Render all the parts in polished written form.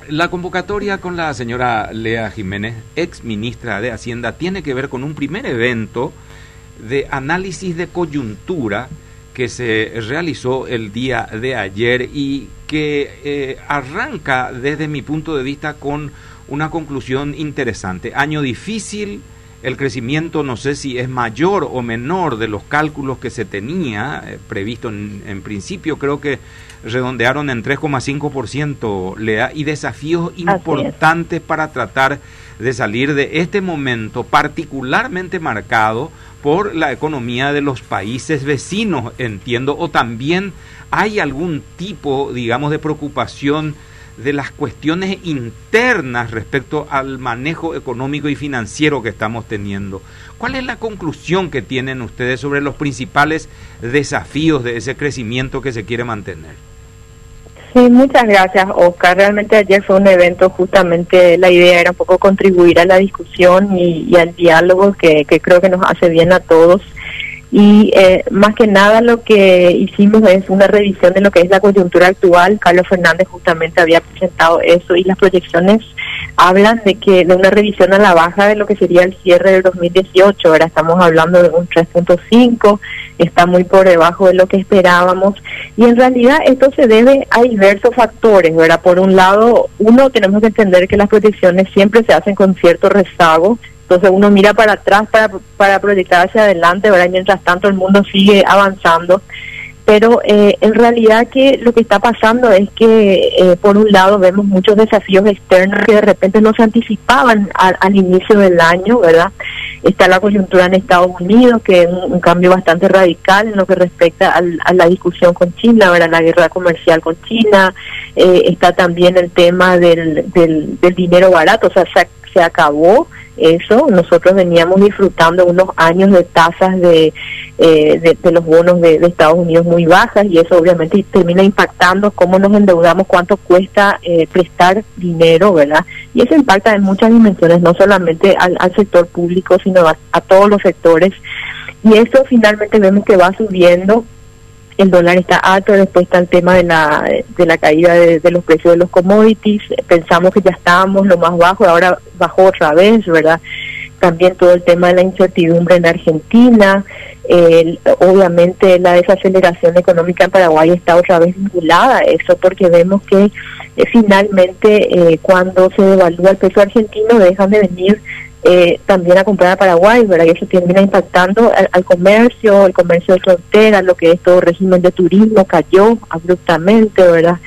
La convocatoria con la señora Lea Jiménez, ex ministra de Hacienda, tiene que ver con un primer evento de análisis de coyuntura que se realizó el día de ayer y que arranca desde mi punto de vista con una conclusión interesante. Año difícil, el crecimiento no sé si es mayor o menor de los cálculos que se tenía previsto en principio, creo que redondearon en 3,5%, Lea, y desafíos importantes para tratar de salir de este momento particularmente marcado por la economía de los países vecinos, entiendo, o también hay algún tipo, digamos, de preocupación de las cuestiones internas respecto al manejo económico y financiero que estamos teniendo. ¿Cuál es la conclusión que tienen ustedes sobre los principales desafíos de ese crecimiento que se quiere mantener? Sí, muchas gracias, Oscar. Realmente ayer fue un evento, justamente la idea era un poco contribuir a la discusión y al diálogo que creo que nos hace bien a todos. Y más que nada lo que hicimos es una revisión de lo que es la coyuntura actual. Carlos Fernández justamente había presentado eso y las proyecciones hablan de una revisión a la baja de lo que sería el cierre del 2018. Ahora estamos hablando de un 3.5, está muy por debajo de lo que esperábamos y en realidad esto se debe a diversos factores, ¿verdad? Por un lado, tenemos que entender que las proyecciones siempre se hacen con cierto rezago. Entonces uno mira para atrás para proyectar hacia adelante, ¿verdad? Y mientras tanto el mundo sigue avanzando. Pero en realidad que lo que está pasando es que por un lado vemos muchos desafíos externos que de repente no se anticipaban al inicio del año, ¿verdad? Está la coyuntura en Estados Unidos, que es un cambio bastante radical en lo que respecta a la discusión con China, ¿verdad? La guerra comercial con China. Está también el tema del dinero barato, o sea, se acabó eso. Nosotros veníamos disfrutando unos años de tasas de los bonos de Estados Unidos muy bajas y eso obviamente termina impactando cómo nos endeudamos, cuánto cuesta prestar dinero, ¿verdad? Y eso impacta en muchas dimensiones, no solamente al sector público, sino a todos los sectores. Y eso finalmente vemos que va subiendo. El dólar está alto, después está el tema de la caída de los precios de los commodities. Pensamos que ya estábamos lo más bajo, ahora bajó otra vez, ¿verdad? También todo el tema de la incertidumbre en Argentina. Obviamente la desaceleración económica en Paraguay está otra vez vinculada a eso, porque vemos que finalmente cuando se devalúa el peso argentino dejan de venir también a comprar a Paraguay, ¿verdad? Y eso termina impactando al comercio, el comercio de frontera, lo que es todo régimen de turismo cayó abruptamente, ¿verdad?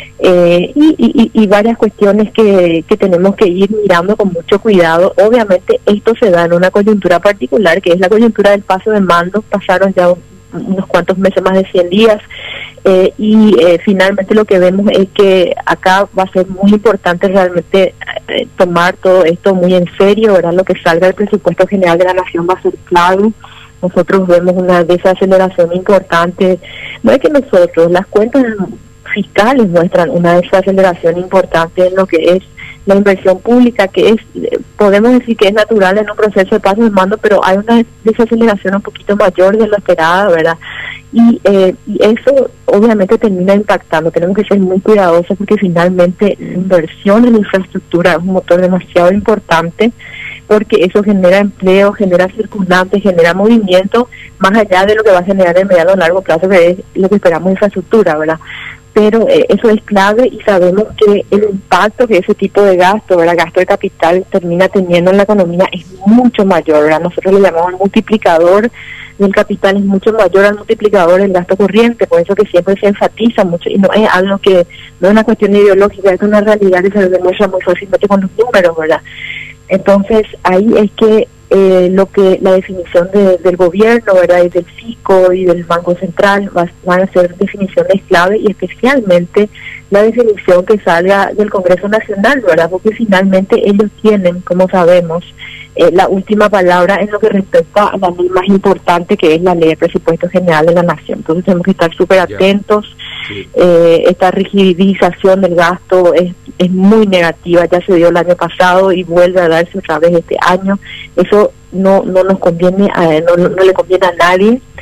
Y varias cuestiones que tenemos que ir mirando con mucho cuidado. Obviamente esto se da en una coyuntura particular, que es la coyuntura del paso de mando. Pasaron ya unos cuantos meses, más de 100 días, finalmente lo que vemos es que acá va a ser muy importante realmente tomar todo esto muy en serio, ¿verdad? Lo que salga del presupuesto general de la nación va a ser clave. Nosotros vemos una desaceleración importante, no es que nosotros, las cuentas fiscales muestran una desaceleración importante en lo que es la inversión pública, que es, podemos decir que es natural en un proceso de paso de mando, pero hay una desaceleración un poquito mayor de lo esperado, ¿verdad? Y eso obviamente termina impactando. Tenemos que ser muy cuidadosos porque finalmente la inversión en infraestructura es un motor demasiado importante, porque eso genera empleo, genera circulantes, genera movimiento, más allá de lo que va a generar en mediano o largo plazo, que es lo que esperamos de infraestructura, ¿verdad? Pero eso es clave y sabemos que el impacto que ese tipo de gasto, ¿verdad? Gasto de capital termina teniendo en la economía es mucho mayor, ¿verdad? Nosotros le llamamos el multiplicador del capital, es mucho mayor al multiplicador del gasto corriente, por eso que siempre se enfatiza mucho y no es algo que, no es una cuestión ideológica, es una realidad que se demuestra muy fácilmente con los números, ¿verdad? Entonces ahí es que la definición del gobierno, ¿verdad? Y del fisco y del Banco Central van a ser definiciones clave, y especialmente la definición que salga del Congreso Nacional, ¿verdad? Porque finalmente ellos tienen, como sabemos, la última palabra en lo que respecta a la ley más importante, que es la ley de presupuesto general de la nación. Entonces tenemos que estar súper atentos. Sí. Esta rigidización del gasto es muy negativa, ya se dio el año pasado y vuelve a darse otra vez este año. Eso no nos conviene, no le conviene a nadie.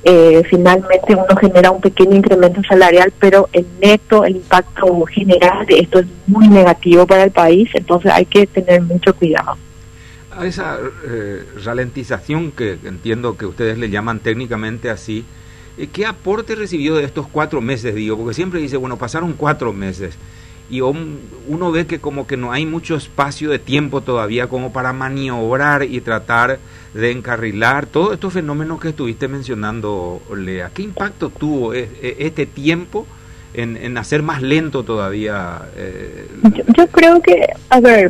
finalmente uno genera un pequeño incremento salarial, pero el neto, el impacto general de esto es muy negativo para el país, entonces hay que tener mucho cuidado. A esa ralentización que entiendo que ustedes le llaman técnicamente así, ¿qué aporte recibió de estos 4 meses, digo? Porque siempre dice, bueno, pasaron 4 meses y uno ve que como que no hay mucho espacio de tiempo todavía como para maniobrar y tratar de encarrilar todos estos fenómenos que estuviste mencionando, Lea. ¿Qué impacto tuvo este tiempo en hacer más lento todavía? Yo creo que, a ver,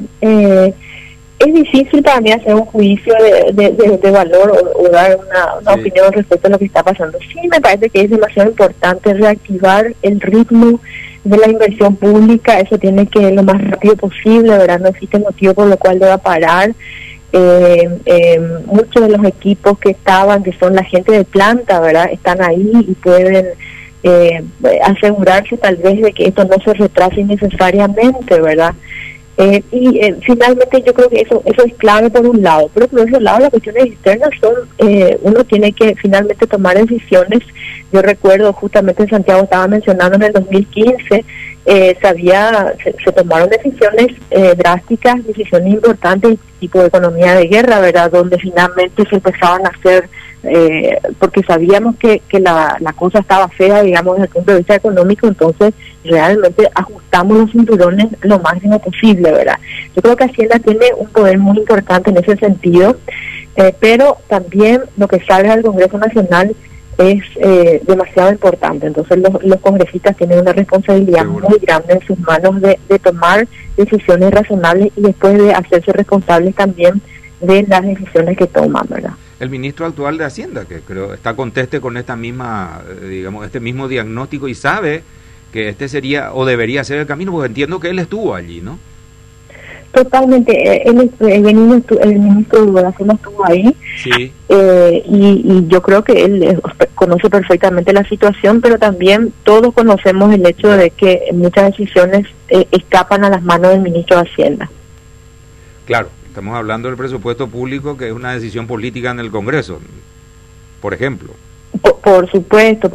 es difícil para mí hacer un juicio de valor o dar una opinión respecto a lo que está pasando. Sí, me parece que es demasiado importante reactivar el ritmo de la inversión pública. Eso tiene que ir lo más rápido posible, ¿verdad? No existe motivo por lo cual deba parar. Muchos de los equipos que son la gente de planta, ¿verdad? Están ahí y pueden asegurarse tal vez de que esto no se retrase innecesariamente, ¿verdad? Finalmente yo creo que eso es clave por un lado, pero por otro lado las cuestiones externas son, uno tiene que finalmente tomar decisiones. Yo recuerdo justamente en Santiago, estaba mencionando en el 2015, se tomaron decisiones drásticas, decisiones importantes, tipo de economía de guerra, ¿verdad? Donde finalmente se empezaban a hacer, porque sabíamos que la cosa estaba fea, digamos, desde el punto de vista económico, entonces realmente ajustamos los cinturones lo máximo posible, ¿verdad? Yo creo que Hacienda tiene un poder muy importante en ese sentido, pero también lo que salga del Congreso Nacional es demasiado importante. Entonces los congresistas tienen una responsabilidad muy grande en sus manos de tomar decisiones razonables y después de hacerse responsables también de las decisiones que toman, ¿verdad? El ministro actual de Hacienda, que creo está conteste con esta misma, digamos, este mismo diagnóstico y sabe que este sería o debería ser el camino, porque entiendo que él estuvo allí, ¿no? Totalmente, el ministro de Hacienda estuvo ahí, sí. Y yo creo que él conoce perfectamente la situación, pero también todos conocemos el hecho de que muchas decisiones escapan a las manos del ministro de Hacienda. Claro, estamos hablando del presupuesto público, que es una decisión política en el Congreso, por ejemplo. Por supuesto,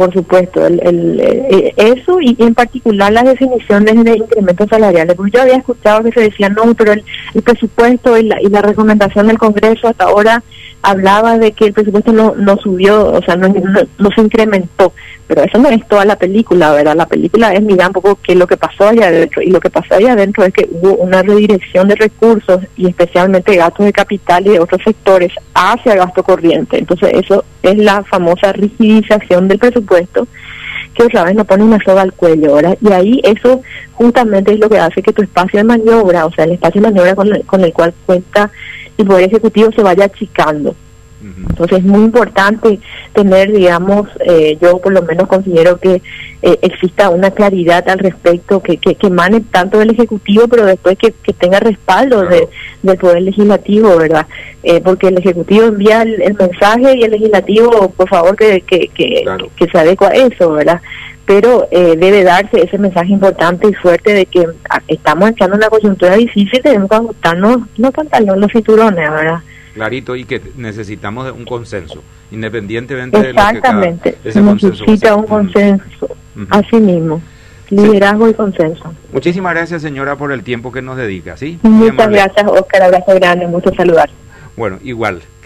eso y en particular las definiciones de incrementos salariales. Porque yo había escuchado que se decía, no, pero el presupuesto y la recomendación del Congreso hasta ahora hablaba de que el presupuesto no subió, o sea, no se incrementó, pero eso no es toda la película, ¿verdad? La película es mirar un poco qué es lo que pasó allá adentro, y lo que pasó allá adentro es que hubo una redirección de recursos y especialmente gastos de capital y de otros sectores hacia el gasto corriente. Entonces eso es la famosa rigidización del presupuesto, que otra vez nos pone una soga al cuello, ¿verdad? Y ahí eso justamente es lo que hace que tu espacio de maniobra, o sea, el espacio de maniobra con el cual cuenta el Poder Ejecutivo, se vaya achicando. Entonces es muy importante tener, digamos, yo por lo menos considero que exista una claridad al respecto, que emane tanto del Ejecutivo, pero después que tenga respaldo del Poder Legislativo, ¿verdad? Porque el Ejecutivo envía el mensaje y el Legislativo, por favor, que se adecua a eso, ¿verdad? Pero debe darse ese mensaje importante y fuerte de que estamos entrando en una coyuntura difícil, tenemos que ajustarnos los pantalones, los cinturones, ¿verdad? Clarito, y que necesitamos de un consenso, independientemente de lo que ese necesita un consenso, así mismo, liderazgo y consenso. Muchísimas gracias, señora, por el tiempo que nos dedica, ¿sí? Muchas gracias, Oscar, abrazo grande, mucho saludar. Bueno, igual.